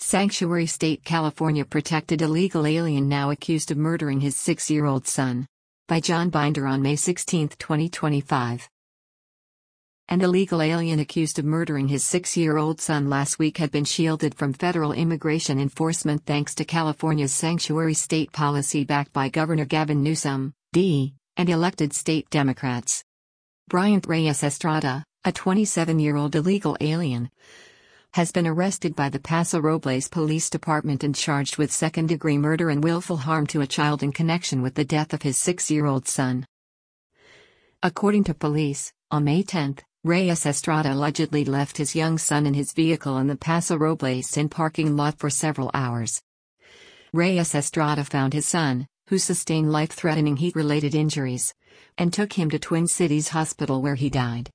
Sanctuary State California protected illegal alien now accused of murdering his 6-year-old son. By John Binder on May 16, 2025. An illegal alien accused of murdering his 6-year-old son last week had been shielded from federal immigration enforcement thanks to California's sanctuary state policy backed by Governor Gavin Newsom, D., and elected state Democrats. Bryant Reyes Estrada, a 27-year-old illegal alien, has been arrested by the Paso Robles Police Department and charged with second-degree murder and willful harm to a child in connection with the death of his 6-year-old son. According to police, on May 10, Reyes Estrada allegedly left his young son in his vehicle in the Paso Robles Inn parking lot for several hours. Reyes Estrada found his son, who sustained life-threatening heat-related injuries, and took him to Twin Cities Hospital where he died.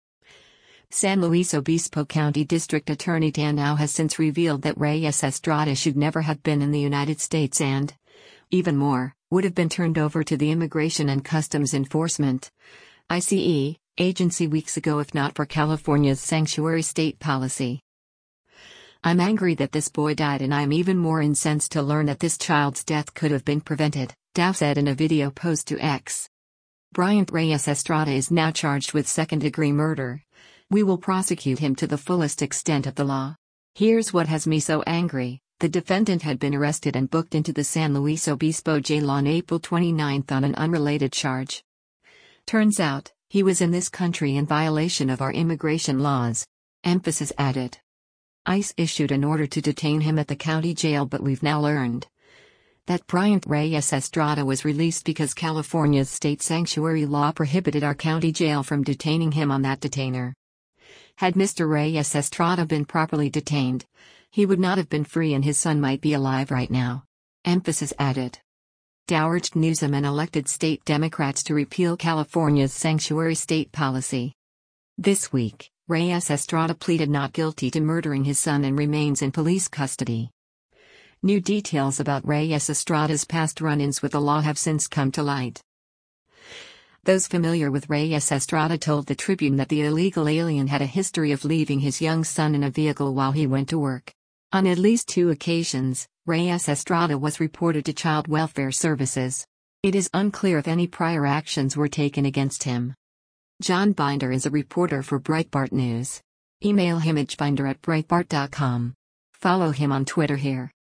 San Luis Obispo County District Attorney Dan Au has since revealed that Reyes Estrada should never have been in the United States and, even more, would have been turned over to the Immigration and Customs Enforcement (ICE) agency weeks ago if not for California's sanctuary state policy. "I'm angry that this boy died and I'm even more incensed to learn that this child's death could have been prevented," Au said in a video post to X. Bryant Reyes Estrada is now charged with second-degree murder. "We will prosecute him to the fullest extent of the law. Here's what has me so angry." The defendant had been arrested and booked into the San Luis Obispo jail on April 29 on an unrelated charge. "Turns out, he was in this country in violation of our immigration laws," emphasis added. ICE issued an order to detain him at the county jail, but we've now learned that Bryant Reyes Estrada was released because California's state sanctuary law prohibited our county jail from detaining him on that detainer. Had Mr. Reyes Estrada been properly detained, he would not have been free and his son might be alive right now, emphasis added. Au urged Newsom and elected state Democrats to repeal California's sanctuary state policy. This week, Reyes Estrada pleaded not guilty to murdering his son and remains in police custody. New details about Reyes Estrada's past run-ins with the law have since come to light. Those familiar with Reyes Estrada told the Tribune that the illegal alien had a history of leaving his young son in a vehicle while he went to work. On at least 2 occasions, Reyes Estrada was reported to Child Welfare Services. It is unclear if any prior actions were taken against him. John Binder is a reporter for Breitbart News. Email him at binder@breitbart.com. Follow him on Twitter here.